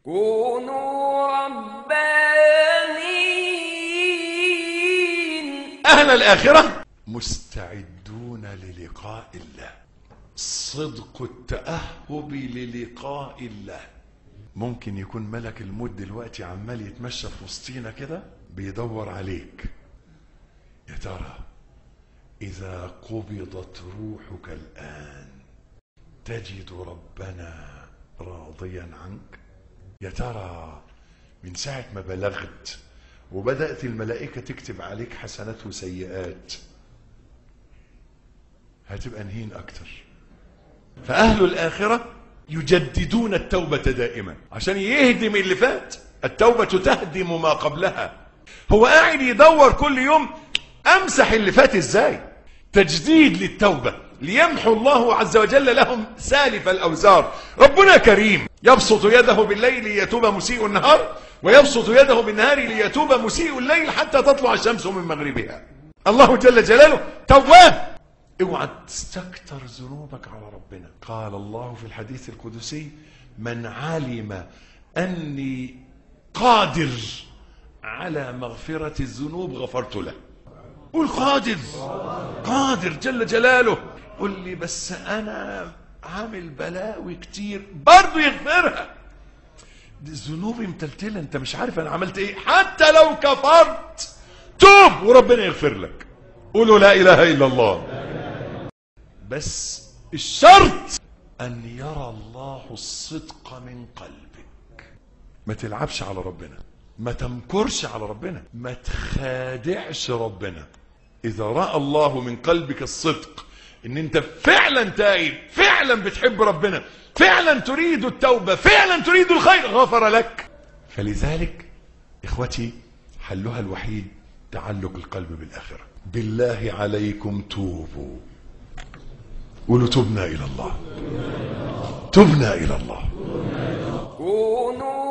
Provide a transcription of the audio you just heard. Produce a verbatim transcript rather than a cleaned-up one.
كونوا ربانيين. أهل الآخرة مستعدون للقاء الله، صدق التأهب للقاء الله. ممكن يكون ملك الموت دلوقتي عمال يتمشى في وسطينا كده بيدور عليك. يا ترى إذا قبضت روحك الآن تجد ربنا راضيا عنك؟ يا ترى من ساعة ما بلغت وبدأت الملائكة تكتب عليك حسنات وسيئات هتبقى نهين أكتر؟ فأهل الآخرة يجددون التوبة دائما عشان يهدم اللي فات. التوبة تهدم ما قبلها. هو قاعد يدور كل يوم أمسح اللي فات إزاي. تجديد للتوبة ليمحو الله عز وجل لهم سالف الأوزار. ربنا كريم يبسط يده بالليل ليتوب مسيء النهار، ويبسط يده بالنهار ليتوب مسيء الليل حتى تطلع الشمس من مغربها. الله جل جلاله تواب. اوعى تستكتر ذنوبك على ربنا. قال الله في الحديث القدسي: من علم أني قادر على مغفرة الذنوب غفرت له. قول قادر، قادر جل جلاله. قل لي بس أنا عامل بلاوي كتير، برضو يغفرها. ذنوبي متلتلة، انت مش عارف انا عملت ايه. حتى لو كفرت توب وربنا يغفر لك. قولوا لا اله الا الله. بس الشرط ان يرى الله الصدق من قلبك. ما تلعبش على ربنا، ما تمكرش على ربنا، ما تخادعش ربنا. اذا رأى الله من قلبك الصدق، ان انت فعلا تائب، فعلا بتحب ربنا، فعلا تريد التوبة، فعلا تريد الخير، غفر لك. فلذلك اخوتي حلها الوحيد تعلق القلب بالآخرة. بالله عليكم توبوا. قولوا تبنا إلى الله، تبنا إلى الله. كونوا